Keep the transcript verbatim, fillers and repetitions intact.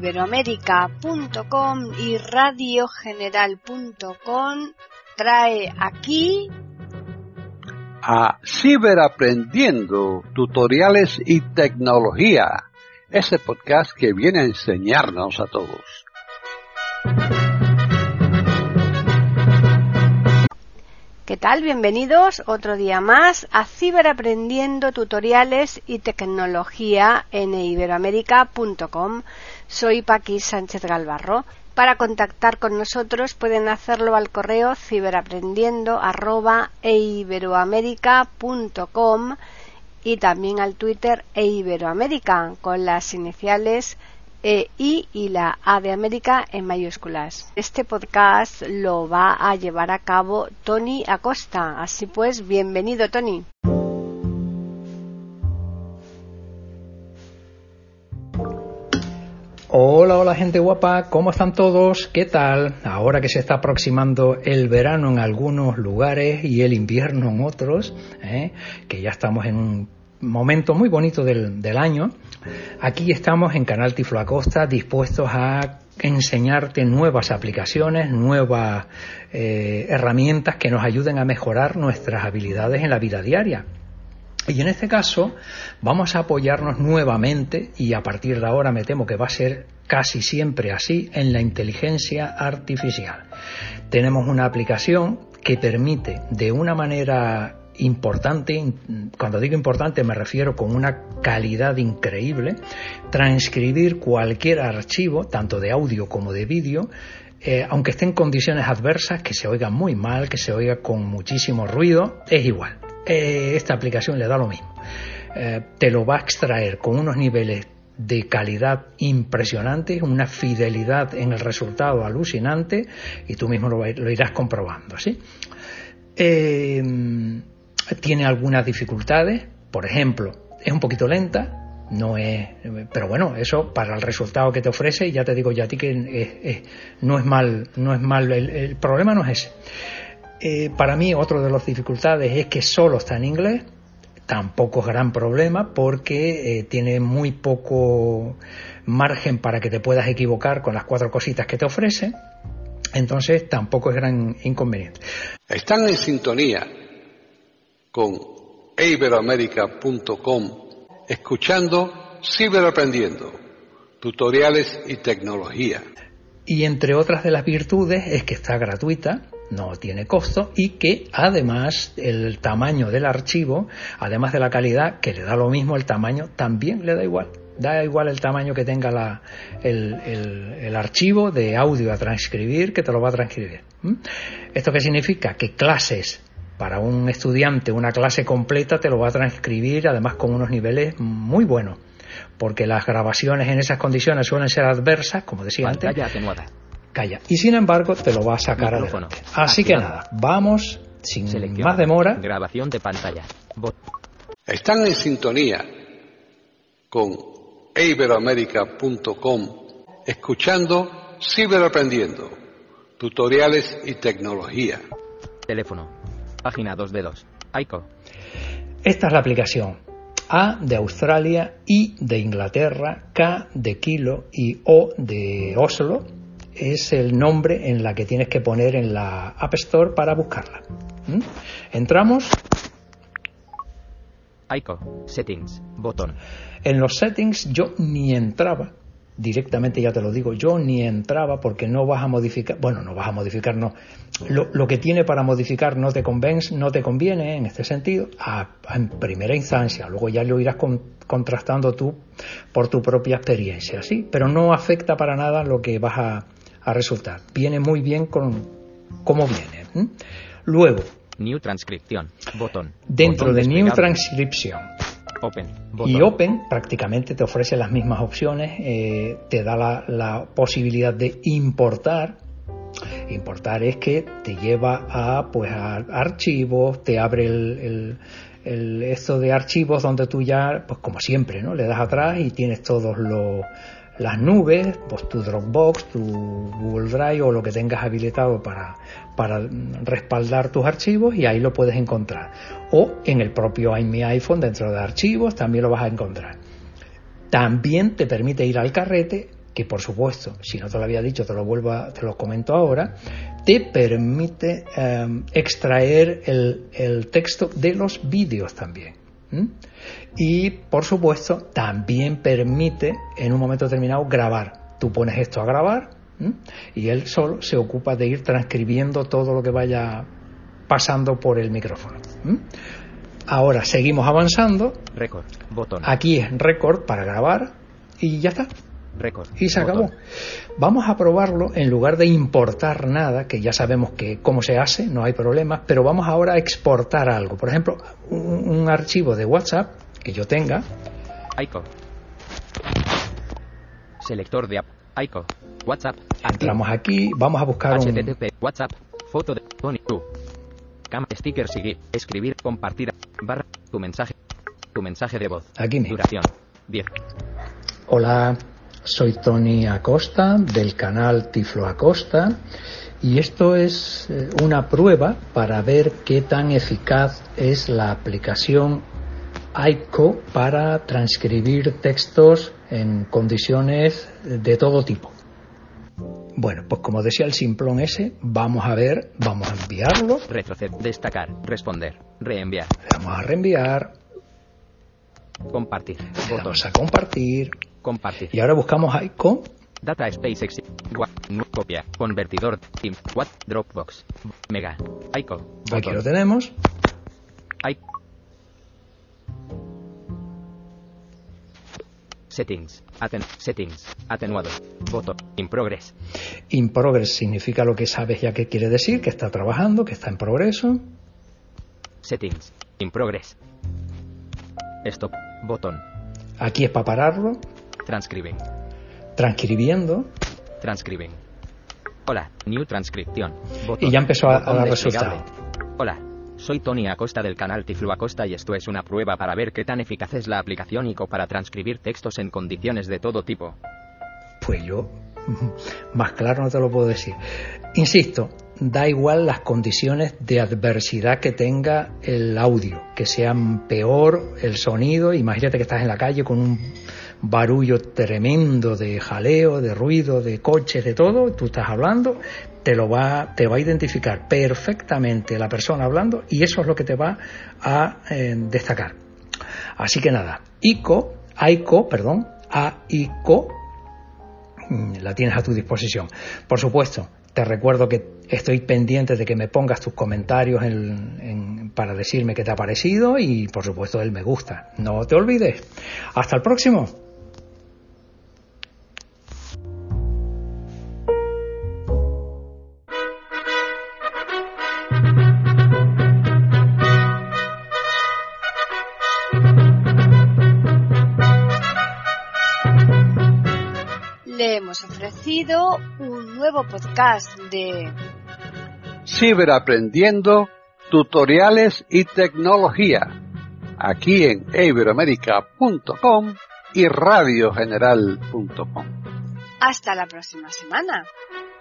iberoamérica punto com y radio general punto com trae aquí a Ciberaprendiendo, tutoriales y tecnología, ese podcast que viene a enseñarnos a todos. ¿Qué tal? Bienvenidos otro día más a Ciberaprendiendo, tutoriales y tecnología en iberoamérica punto com. Soy Paqui Sánchez Galvarro. Para contactar con nosotros pueden hacerlo al correo ciberaprendiendo arroba iberoamérica punto com y también al Twitter eiberoamérica con las iniciales E I y la A de América en mayúsculas. Este podcast lo va a llevar a cabo Tony Acosta. Así pues, bienvenido, Tony. Hola, hola gente guapa, ¿cómo están todos? ¿Qué tal? Ahora que se está aproximando el verano en algunos lugares y el invierno en otros, ¿eh? que ya estamos en un momento muy bonito del, del año, aquí estamos en Canal Tiflo Acosta dispuestos a enseñarte nuevas aplicaciones, nuevas eh, herramientas que nos ayuden a mejorar nuestras habilidades en la vida diaria. Y en este caso vamos a apoyarnos nuevamente, y a partir de ahora me temo que va a ser casi siempre así, en la inteligencia artificial. Tenemos una aplicación que permite de una manera importante, cuando digo importante me refiero con una calidad increíble, transcribir cualquier archivo, tanto de audio como de vídeo, eh, aunque esté en condiciones adversas, que se oiga muy mal, que se oiga con muchísimo ruido, es igual. Eh, esta aplicación le da lo mismo. Eh, te lo va a extraer con unos niveles de calidad impresionantes, una fidelidad en el resultado alucinante, y tú mismo lo, lo irás comprobando, ¿sí? Eh, tiene algunas dificultades, por ejemplo, es un poquito lenta, no es, pero bueno, eso para el resultado que te ofrece, ya te digo ya a ti que es, es, no es mal, no es mal, el, el problema no es ese. Eh, para mí otro de las dificultades es que solo está en inglés. Tampoco es gran problema porque eh, tiene muy poco margen para que te puedas equivocar con las cuatro cositas que te ofrece. Entonces tampoco es gran inconveniente. Están en sintonía con iberoamérica punto com, escuchando Ciberaprendiendo, tutoriales y tecnología. Y entre otras de las virtudes es que está gratuita, no tiene costo, y que además el tamaño del archivo, además de la calidad, que le da lo mismo el tamaño, también le da igual. Da igual el tamaño que tenga la, el, el, el archivo de audio a transcribir, que te lo va a transcribir. ¿Mm? ¿Esto qué significa? Que clases, para un estudiante, una clase completa te lo va a transcribir, además con unos niveles muy buenos, porque las grabaciones en esas condiciones suelen ser adversas, como decía antes. Pantalla atenuada. Calla. Y sin embargo te lo va a sacar Micrófono. adelante. Así Activado. que nada, vamos sin Selecciona. más demora. Grabación de pantalla. Bot. Están en sintonía con iberoamérica punto com, escuchando Ciberaprendiendo, tutoriales y tecnología. Teléfono. Página dos de dos. Aiko. Esta es la aplicación. A de Australia, I de Inglaterra, K de Kilo y O de Oslo es el nombre en la que tienes que poner en la App Store para buscarla. ¿Mm? Entramos. Aiko. Settings. Botón. En los settings yo ni entraba. Directamente ya te lo digo, yo ni entraba porque no vas a modificar, bueno, no vas a modificar, no. Lo, lo que tiene para modificar no te convence, no te conviene en este sentido, a, a, en primera instancia, luego ya lo irás con, contrastando tú por tu propia experiencia, ¿sí? Pero no afecta para nada lo que vas a, a resultar. Viene muy bien con cómo viene. ¿Mm? Luego, New Transcripción. Botón. Dentro Botón de New desplegable. Transcription Open. Botón. y Open prácticamente te ofrece las mismas opciones, eh, te da la, la posibilidad de importar. Importar es que te lleva a pues a archivos, te abre el, el, el esto de archivos donde tú ya, pues como siempre, ¿no? Le das atrás y tienes todos los las nubes, pues tu Dropbox, tu Google Drive o lo que tengas habilitado para, para respaldar tus archivos, y ahí lo puedes encontrar. O en el propio Mi iPhone, dentro de archivos, también lo vas a encontrar. También te permite ir al carrete que por supuesto, si no te lo había dicho, te lo vuelvo a, te lo comento ahora, te permite eh, extraer el, el texto de los vídeos también. ¿Mm? Y por supuesto también permite en un momento determinado grabar. Tú pones esto a grabar, ¿Mm? y él solo se ocupa de ir transcribiendo todo lo que vaya pasando por el micrófono. ¿Mm? Ahora seguimos avanzando. Record, botón. Aquí es record para grabar y ya está. Record, y se acabó. botón. Vamos a probarlo en lugar de importar nada, que ya sabemos que cómo se hace, no hay problemas, pero vamos ahora a exportar algo. Por ejemplo, un, un archivo de WhatsApp que yo tenga. Ico. Selector de app. Ico. WhatsApp. Entramos aquí, vamos a buscar H un... T T P. WhatsApp. Foto de Tony. Tú. Cam. Sticker. Seguir. Escribir. Compartir. Barra. Tu mensaje. Tu mensaje de voz. Aquí mismo. Duración. diez. Hola, soy Tony Acosta del canal Tiflo Acosta y esto es eh, una prueba para ver qué tan eficaz es la aplicación Ico para transcribir textos en condiciones de todo tipo. Bueno, pues como decía el simplón ese, vamos a ver, vamos a enviarlo. Retroceder. Destacar. Responder. Reenviar. Le vamos a reenviar. Compartir. Le Botón. damos a compartir. Compartir. Y ahora buscamos Ico. Data Space Exit. Copia. Convertidor. Team. What. Dropbox. Mega. Ico. Botón. Aquí lo tenemos. Ico. Settings. Aten settings. Atenuado. Botón. In progress. In progress significa lo que sabes ya que quiere decir, que está trabajando, que está en progreso. Settings. In progress. Stop. Botón. Aquí es para pararlo. Transcribing. Transcribiendo. Transcribing. Hola. New transcripción. Botón. Y ya empezó a, a Botón dar desplegable. resultado. Hola. Soy Tony Acosta del canal Tiflo Acosta y esto es una prueba para ver qué tan eficaz es la aplicación Ico para transcribir textos en condiciones de todo tipo. Pues yo, más claro no te lo puedo decir. Insisto, da igual las condiciones de adversidad que tenga el audio, que sean peor el sonido. Imagínate que estás en la calle con un barullo tremendo de jaleo, de ruido, de coches, de todo, tú estás hablando, te lo va, te va a identificar perfectamente la persona hablando y eso es lo que te va a eh, destacar. Así que nada, Ico, Ico, perdón, Ico, la tienes a tu disposición. Por supuesto, te recuerdo que estoy pendiente de que me pongas tus comentarios en, en, para decirme qué te ha parecido y por supuesto el me gusta. No te olvides. Hasta el próximo. Le hemos ofrecido un nuevo podcast de Ciberaprendiendo, tutoriales y tecnología, aquí en iberoamerica punto com y radio general punto com. Hasta la próxima semana.